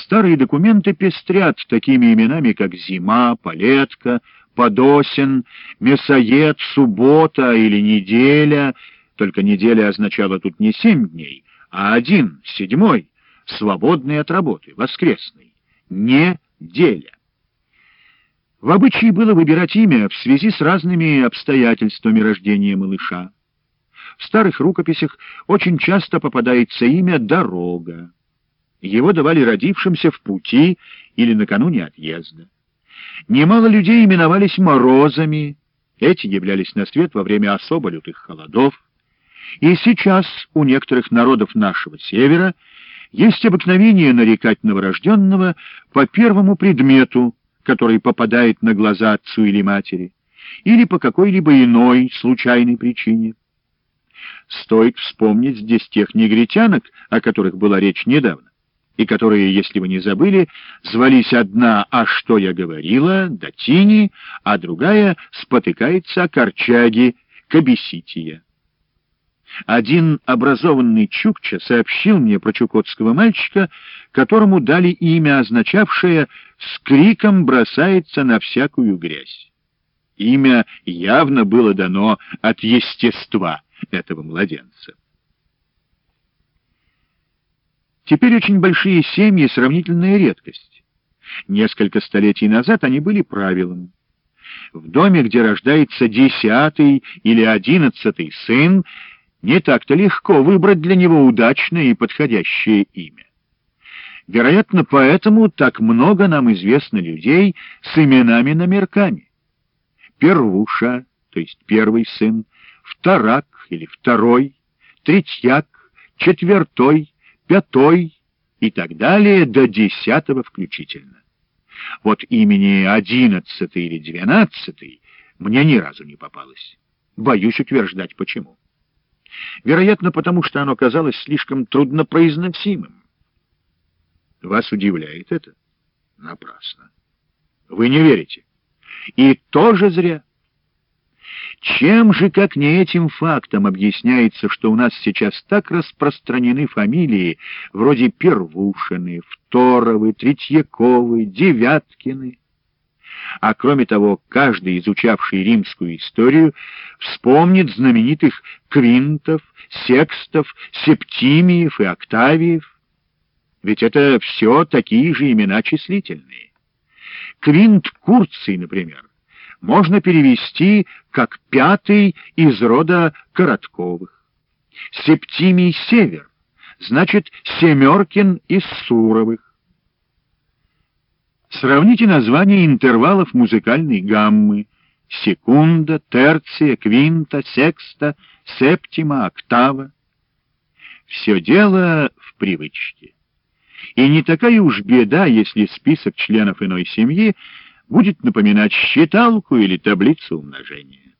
Старые документы пестрят такими именами, как Зима, Полетка, Подосин, Мясоед, Суббота или Неделя. Только неделя означала тут не 7 дней, а 1, 7, свободный от работы, воскресный. Неделя. В обычае было выбирать имя в связи с разными обстоятельствами рождения малыша. В старых рукописях очень часто попадается имя «Дорога». Его давали родившимся в пути или накануне отъезда. Немало людей именовались Морозами, эти являлись на свет во время особо лютых холодов. И сейчас у некоторых народов нашего севера есть обыкновение нарекать новорожденного по первому предмету, который попадает на глаза отцу или матери, или по какой-либо иной случайной причине. Стоит вспомнить здесь тех негритянок, о которых была речь недавно, и которые, если вы не забыли, звались одна «А что я говорила?» Датини, а другая спотыкается о корчаге Кабисития. Один образованный чукча сообщил мне про чукотского мальчика, которому дали имя, означавшее «с криком бросается на всякую грязь». Имя явно было дано от естества этого младенца. Теперь очень большие семьи — сравнительная редкость. Несколько столетий назад они были правилом. В доме, где рождается 10-й или 11-й сын, не так-то легко выбрать для него удачное и подходящее имя. Вероятно, поэтому так много нам известно людей с именами-номерками. Первуша, то есть первый сын, вторак или второй, третьяк, четвертой, пятой и так далее до 10-го включительно. Вот имени 11-й или 12-й мне ни разу не попалось. Боюсь утверждать, почему. Вероятно, потому что оно казалось слишком труднопроизносимым. Вас удивляет это? Напрасно. Вы не верите. И тоже зря. Чем же, как не этим фактом, объясняется, что у нас сейчас так распространены фамилии вроде Первушины, Второвы, Третьяковы, Девяткины? А кроме того, каждый, изучавший римскую историю, вспомнит знаменитых Квинтов, Секстов, Септимиев и Октавиев. Ведь это все такие же имена числительные. Квинт Курций, например, можно перевести как 5-й из рода Коротковых. Септимий Север, значит, Семеркин из Суровых. Сравните названия интервалов музыкальной гаммы: секунда, терция, квинта, секста, септима, октава. Все дело в привычке. И не такая уж беда, если список членов иной семьи будет напоминать считалку или таблицу умножения.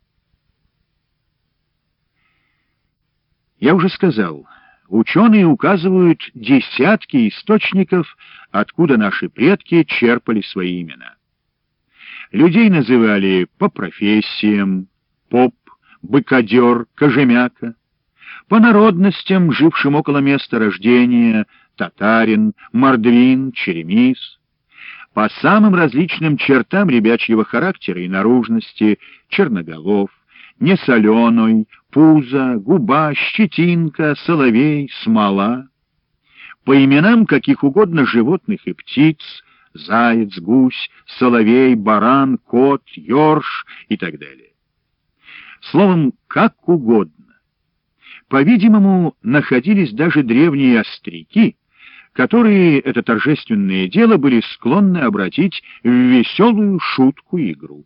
Я уже сказал, ученые указывают десятки источников, откуда наши предки черпали свои имена. Людей называли по профессиям: поп, быкодер, кожемяка, по народностям, жившим около места рождения: татарин, мордвин, черемис, по самым различным чертам ребячьего характера и наружности: черноголов, несоленой, пузо, губа, щетинка, соловей, смола, по именам каких угодно животных и птиц: заяц, гусь, соловей, баран, кот, ёрш и так далее. Словом, как угодно. По-видимому, находились даже древние остряки, которые это торжественное дело были склонны обратить в веселую шутку-игру.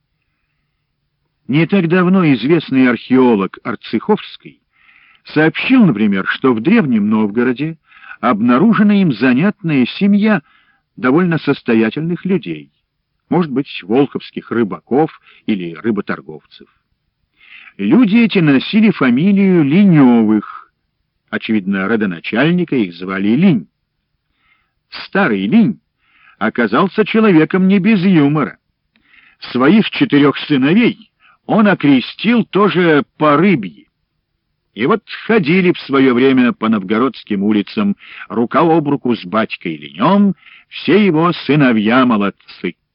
Не так давно известный археолог Арциховский сообщил, например, что в Древнем Новгороде обнаружена им занятная семья довольно состоятельных людей, может быть, волховских рыбаков или рыботорговцев. Люди эти носили фамилию Линевых, очевидно, родоначальника их звали Линь. Старый Линь оказался человеком не без юмора. Своих 4 сыновей он окрестил тоже по рыбьи. И вот ходили в свое время по новгородским улицам рука об руку с батькой Ленем все его сыновья-молодцы.